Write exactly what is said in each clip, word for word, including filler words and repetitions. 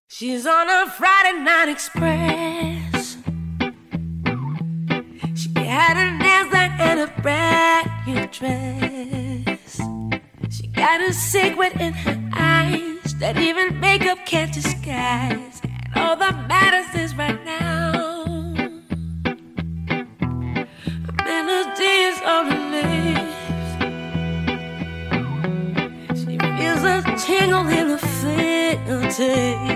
She's on a Friday night express. She had a nails done and a brand new dress. She got a secret in her eyes that even makeup can't disguise. And all that matters is right now, a melody is on her lips. She feels a tingle in her fingertips.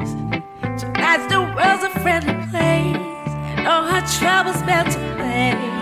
Tonight's the world's a friendly place, and all her troubles melt away.